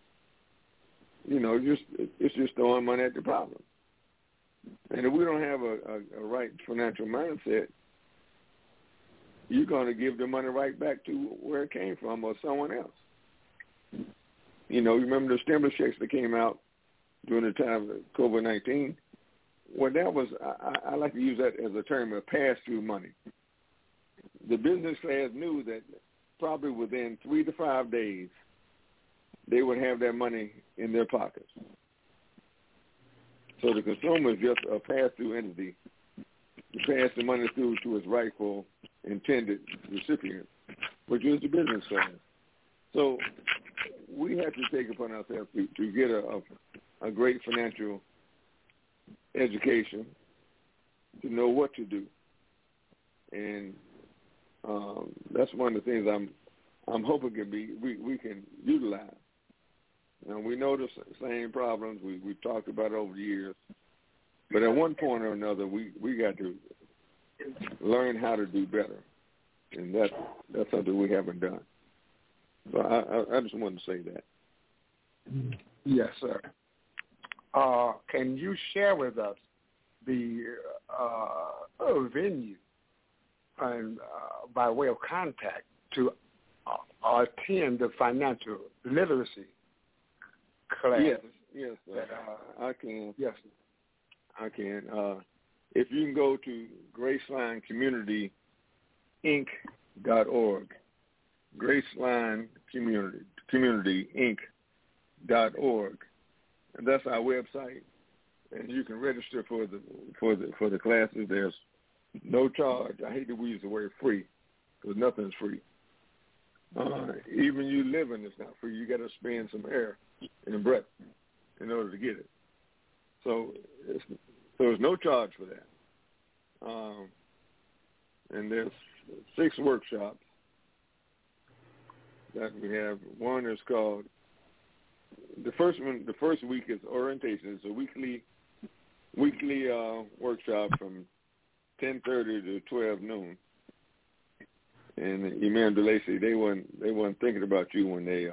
It's just throwing money at the problem. And if we don't have a right financial mindset, you're going to give the money right back to where it came from or someone else. You remember the stimulus checks that came out during the time of COVID-19? Well, that was, I like to use that as a term of pass-through money. The business class knew that probably within 3 to 5 days, they would have their money in their pockets. So the consumer is just a pass-through entity to pass the money through to its rightful intended recipient, which is the business class. So we have to take upon ourselves to get a great financial education, to know what to do. And that's one of the things I'm hoping we can utilize. We know the same problems we've talked about over the years, but at one point or another, we got to learn how to do better, and that's something we haven't done. So I just wanted to say that. Yes, sir. Can you share with us the venue and by way of contact to attend the financial literacy class? Yes, I can. Yes, I can. If you can go to GracelineCommunityInc.org, GracelineCommunityInc.org, and that's our website. And you can register for the classes. There's no charge. I hate to use the word free, because nothing's free. Even you living is not free. You got to spend some air and breath in order to get it. So there's no charge for that. And there's 6 workshops that we have. One is called the first week is orientation. It's a weekly workshop from 10:30 to 12 noon. And Imam DeLacy, they weren't thinking about you when they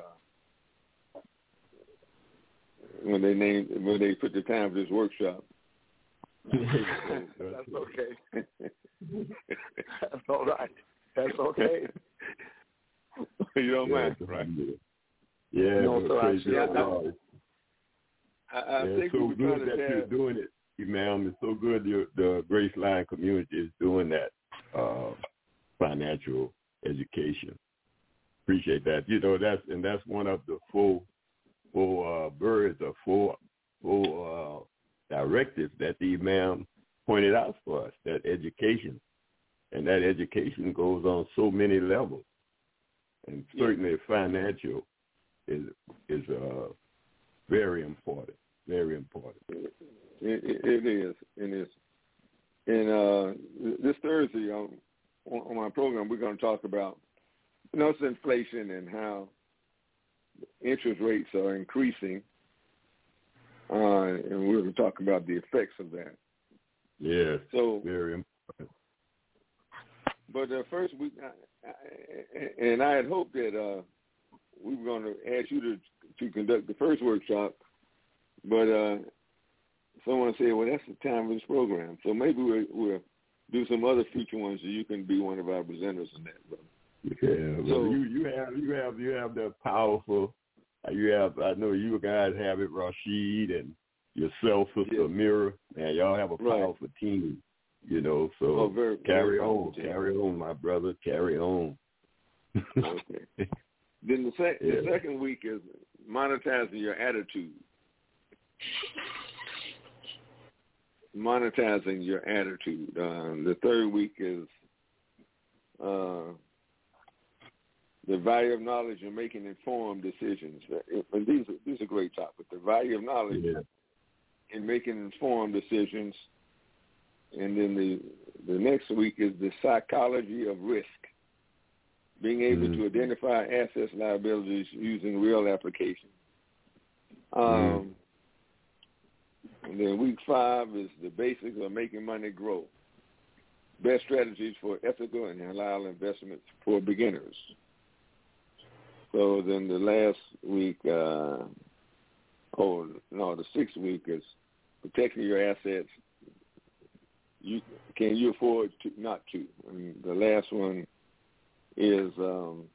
put the time for this workshop. That's okay. That's all right. That's okay. You don't mind, right? Yeah, no, so I think so we're good that you're doing it, Imam. It's so good the Graceline community is doing that financial education. Appreciate that. You know, that's one of the four birds or four directives that the Imam pointed out for us, that education. And that education goes on so many levels. And certainly financial is very important. Very important. It is. And this Thursday on my program, we're going to talk about, it's inflation and how interest rates are increasing, and we're going to talk about the effects of that. Yes. So very important. But the first week, and I had hoped that we were going to ask you to conduct the first workshop, but someone said, well, that's the time of this program. So maybe we'll do some other future ones so you can be one of our presenters in that. Brother. Yeah, so you have the powerful. I know you guys have it, Rashid, and yourself, Sister Amira. Man, y'all have a powerful team. So carry on, my brother, carry on. Okay. Then the second week is monetizing your attitude. Monetizing your attitude. The third week is the value of knowledge and making informed decisions. And these are great topics. The value of knowledge and making informed decisions. And then the next week is the psychology of risk, being able to identify assets, liabilities using real application. And then week 5 is the basics of making money grow, best strategies for ethical and halal investments for beginners. So then the last week, the 6th week is protecting your assets. Can you afford to not to? And the last one is wills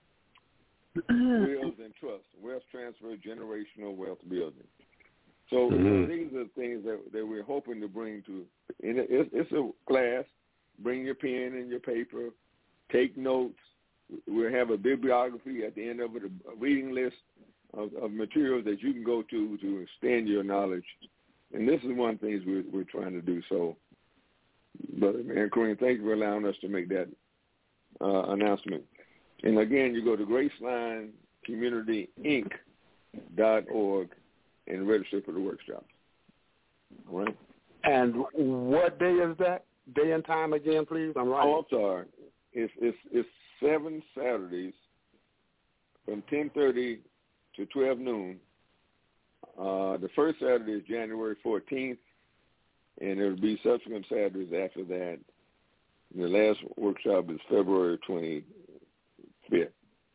and trust, wealth transfer, generational wealth building. So these are things that we're hoping to bring to. And it's a class. Bring your pen and your paper. Take notes. We'll have a bibliography at the end of it, a reading list of materials that you can go to expand your knowledge. And this is one of the things we're trying to do. So, Brother Man Kareem, thank you for allowing us to make that announcement. And again, you go to GracelineCommunityInc.org and register for the workshop. All right? And what day is that? Day and time again, please? I'm right. Oh, I'm sorry. It's 7 Saturdays from 10:30 to 12 noon. The first Saturday is January 14th, and there will be subsequent Saturdays after that. The last workshop is February 25th.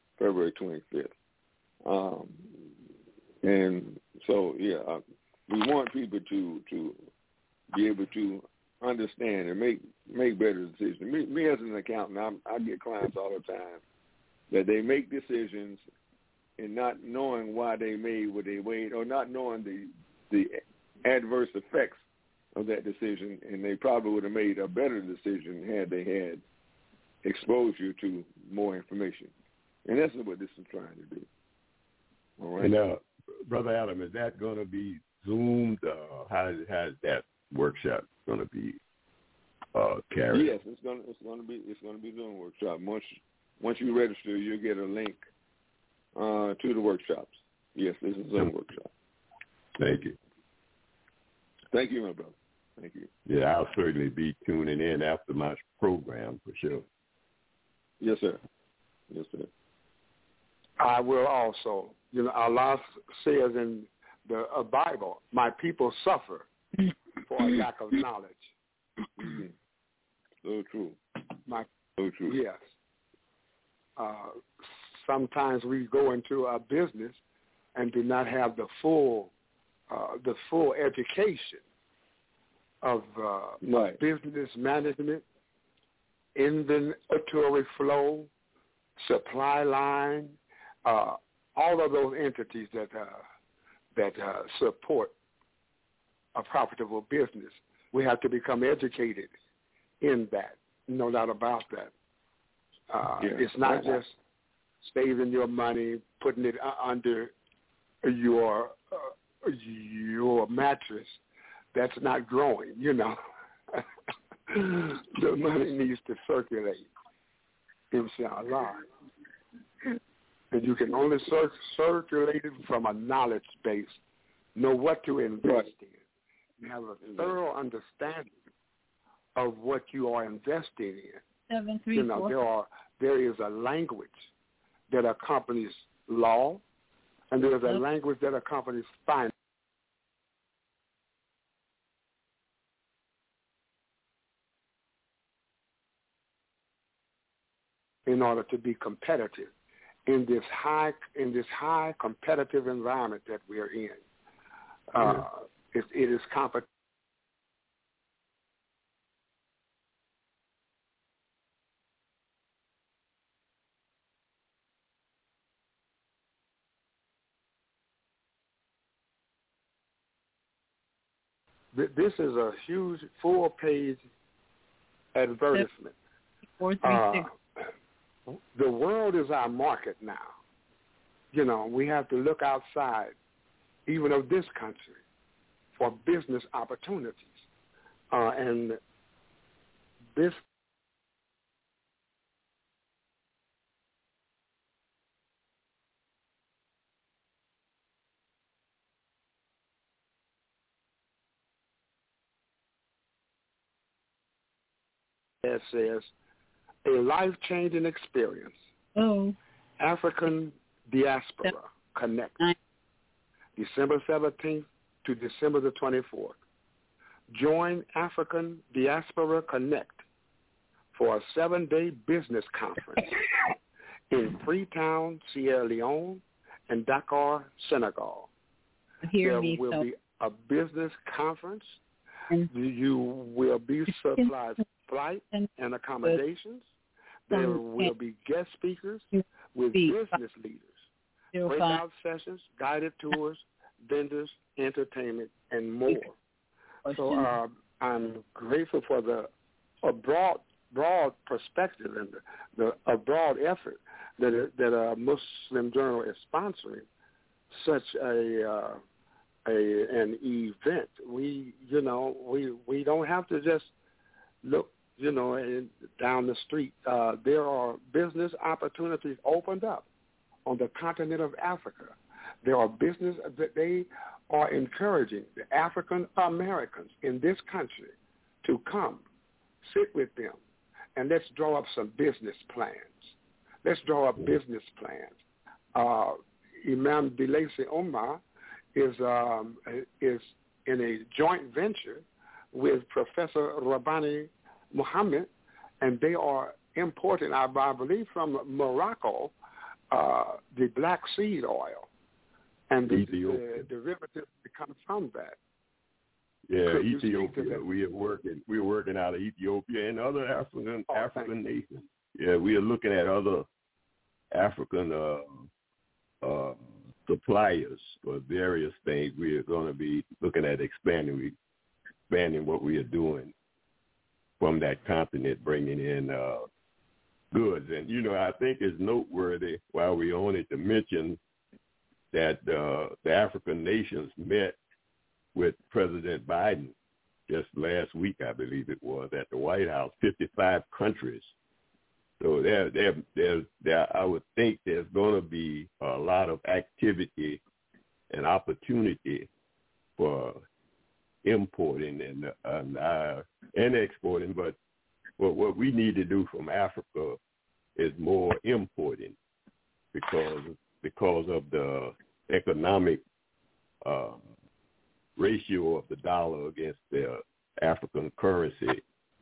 And so, we want people to be able to understand and make better decisions. Me as an accountant, I get clients all the time that they make decisions and not knowing why they made what they made, or not knowing the adverse effects of that decision, and they probably would have made a better decision had they had exposure to more information. And that's what this is trying to do. All right. And Brother Adam, is that going to be Zoomed? How is that workshop going to be carried? Yes, it's going to be Zoom workshop. Once you register, you'll get a link to the workshops. Yes, this is a Zoom workshop. Thank you. Thank you, my brother. Thank you. Yeah, I'll certainly be tuning in after my program for sure. Yes, sir. Yes, sir. I will also. Allah says in the Bible, my people suffer for a lack of knowledge. Mm-hmm. So true. So true. Yes. Sometimes we go into a business and do not have the full education of business management, inventory flow, supply line, all of those entities that support a profitable business. We have to become educated in that. No doubt about that. It's not just saving your money, putting it under your mattress. That's not growing, The money needs to circulate, inshallah. And you can only circulate it from a knowledge base. Know what to invest in. You have a thorough understanding of what you are investing in. There is a language that accompanies law, and there is a language that accompanies finance. In order to be competitive in this high competitive environment that we are in, it is competition. This is a huge full-page advertisement. 436. The world is our market now. We have to look outside, even of this country, for business opportunities. And this says a life-changing experience. African Diaspora Connect, December 17th to December the 24th. Join African Diaspora Connect for a 7-day business conference in Freetown, Sierra Leone, and Dakar, Senegal. There will be a business conference. You will be supplied flight and accommodations. There will be guest speakers with business leaders, breakout sessions, guided tours, vendors, entertainment, and more. So I'm grateful for a broad perspective and a broad effort that Muslim Journal is sponsoring such an event. We don't have to just look down the street. There are business opportunities opened up on the continent of Africa. There are business that they are encouraging the African Americans in this country to come, sit with them, and let's draw up some business plans. Let's draw up business plans. Imam Delacy Omar is in a joint venture with Professor Rabbani Muhammad, and they are importing, I believe, from Morocco, the black seed oil, and the derivatives that come from that. Yeah, Ethiopia. We're working out of Ethiopia and other African nations. Yeah, we are looking at other African suppliers for various things. We are going to be looking at expanding what we are doing from that continent, bringing in goods. And, I think it's noteworthy while we're on it to mention that the African nations met with President Biden just last week, I believe it was, at the White House, 55 countries. So I would think there's going to be a lot of activity and opportunity for importing and exporting. But what we need to do from Africa is more importing, because because of the economic ratio of the dollar against the African currency,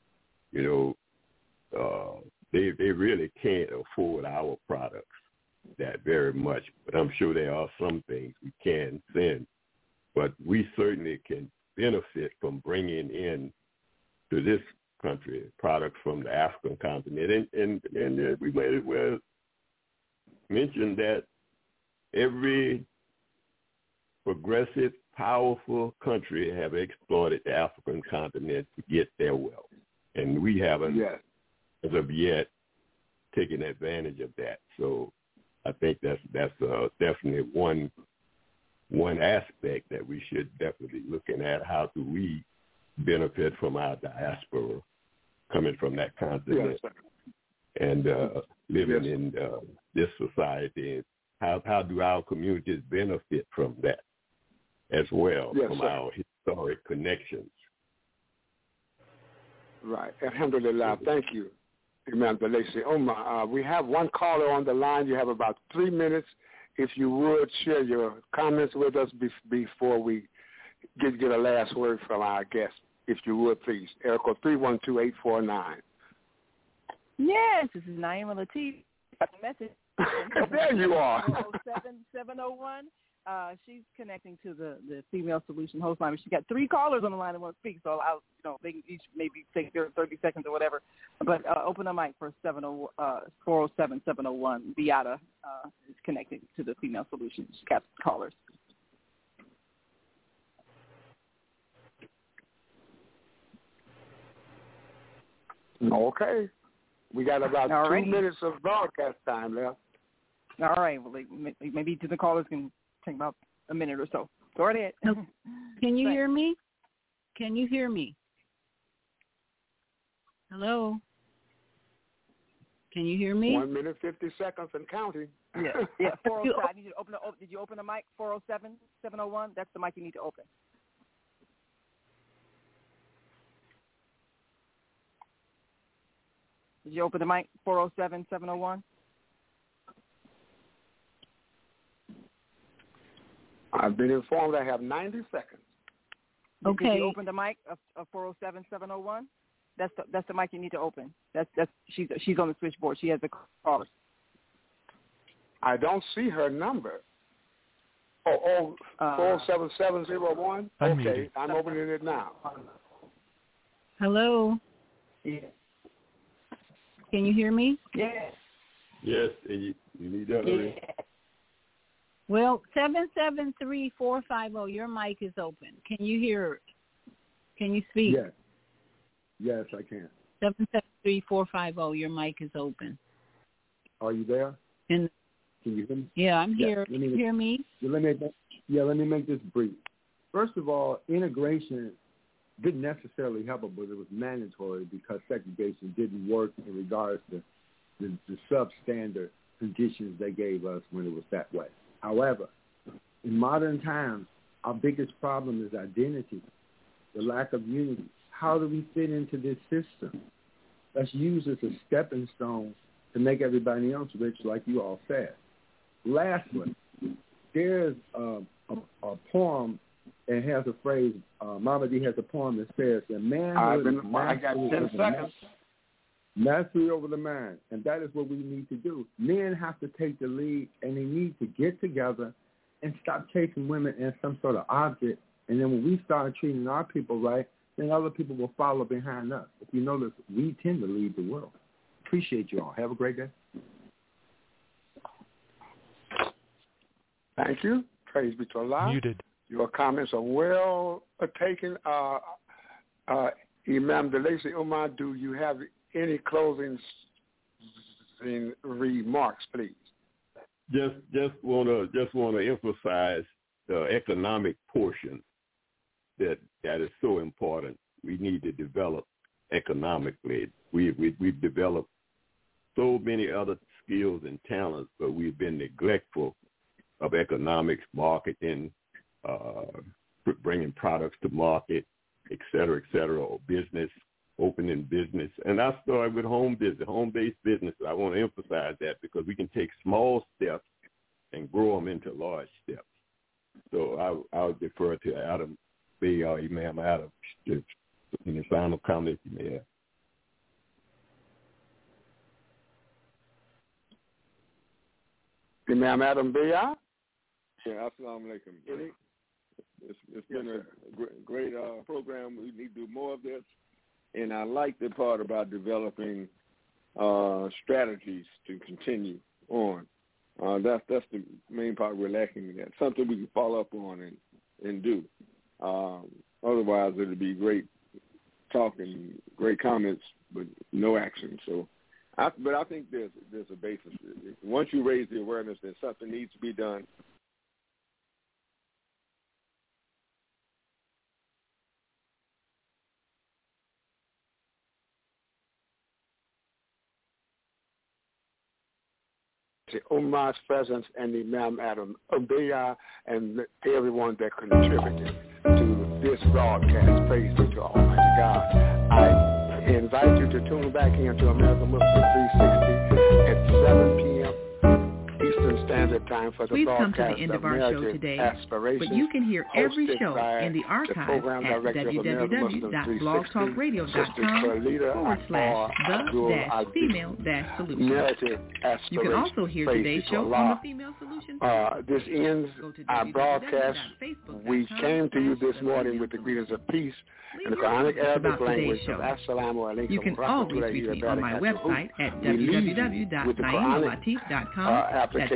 they really can't afford our products that very much. But I'm sure there are some things we can send. But we certainly can benefit from bringing in to this country products from the African continent. And we might as well mention that every progressive, powerful country have exploited the African continent to get their wealth. And we haven't, as of yet, taken advantage of that. So I think that's definitely one aspect that we should definitely be looking at. How do we benefit from our diaspora coming from that continent and living in this society? How do our communities benefit from that as well, from our historic connections? Right. Alhamdulillah. Thank you, Imam Dalesi Umar. We have one caller on the line. You have about 3 minutes. If you would share your comments with us before we get a last word from our guest, if you would, please. Erica 312-849. Yes, this is Naima Latif. Message. There you are. 407-701. She's connecting to the Female Solution host line. She got 3 callers on the line that want to speak, so they can each maybe take their 30 seconds or whatever. But open the mic for 407-701. Beata is connecting to the Female Solution. She got callers. Okay. We got about 2 minutes of broadcast time left. All right. Well, maybe the callers can take about a minute or so. Go right ahead. Can you hear me? Can you hear me? Hello? Can you hear me? 1 minute, 50 seconds and counting. Yeah. 407. I need you to open did you open the mic? 407-701. That's the mic you need to open. Did you open the mic? 407-701. I've been informed I have 90 seconds. Okay. Did you open the mic of 407-701? That's the mic you need to open. She's on the switchboard. She has the caller. I don't see her number. 407-701? Okay, I'm opening it now. Hello? Yeah. Can you hear me? Yes. Yes, and you need that already? Well, 773-450, your mic is open. Can you hear? Can you speak? Yes. Yes, I can. 773-450, your mic is open. Are you there? Can you hear me? Yeah, I'm here. Can you hear me? Let me make this brief. First of all, integration didn't necessarily help it, but it was mandatory because segregation didn't work in regards to the substandard conditions they gave us when it was that way. However, in modern times, our biggest problem is identity, the lack of unity. How do we fit into this system? Let's use it as a stepping stone to make everybody else rich, like you all said. Lastly, there's a poem and has a phrase, Mama D has a poem that says, that manhood is mastery over the mind. And that is what we need to do. Men have to take the lead, and they need to get together and stop chasing women as some sort of object. And then when we start treating our people right, then other people will follow behind us. If you notice, we tend to lead the world. Appreciate you all. Have a great day. Thank you. Praise be to Allah. Muted. Your comments are well taken. Imam Dalesi Umar, do you have any closing remarks, please? Just want to emphasize the economic portion that is so important. We need to develop economically. We've developed so many other skills and talents, but we've been neglectful of economics, marketing, bringing products to market, et cetera, or business, opening business. And I started with home business, home-based business. I want to emphasize that because we can take small steps and grow them into large steps. So I'll defer to Adam B. or Imam Adam in the final comment you may have. Imam Adam B. Yeah, assalamu alaikum. It's been a great program. We need to do more of this. And I like the part about developing strategies to continue on. That's the main part we're lacking in that. Something we can follow up on and do. Otherwise, it'll be great talk and great comments, but no action. So, but I think there's a basis. Once you raise the awareness that something needs to be done, Umar's presence and Imam Adam Ubiya and everyone that contributed to this broadcast. Praise be to Almighty God. I invite you to tune back into American Muslim 360 at 7 p.m. Eastern Standard Time for the We've broadcast come to the end of our show today, but you can hear every show in the archive at www.blogtalkradio.com/the-female-solution. You can also hear today's show on the Female Solution. This ends our broadcast. We came to you this morning with the greetings of peace in the Quranic Arabic language of Assalamu alaikum. You can always reach me on my website at www.naimalatif.com. That's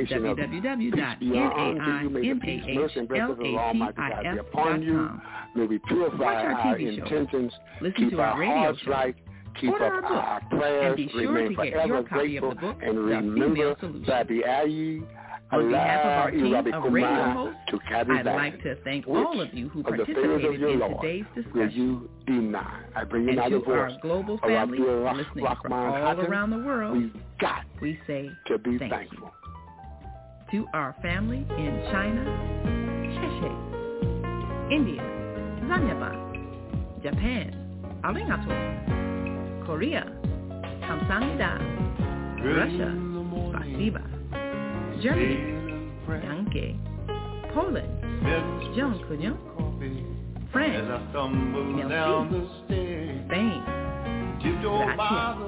www.naimalatif.com. May we purify our intentions, keep our hearts right, keep up our prayers, remain forever grateful, and remember that the ayi. On behalf of our team of radio hosts, I'd like to thank all of you who participated in today's discussion. And to our global family listening from all around the world, we say thank you. To our family in China, Sheshe, India, Zanyaba, Japan, Arigato, Korea, Kamsahamnida, Russia, Spasiba, Germany, Danke, Poland, Jean Couillon, France, Merci, Spain, Gracias,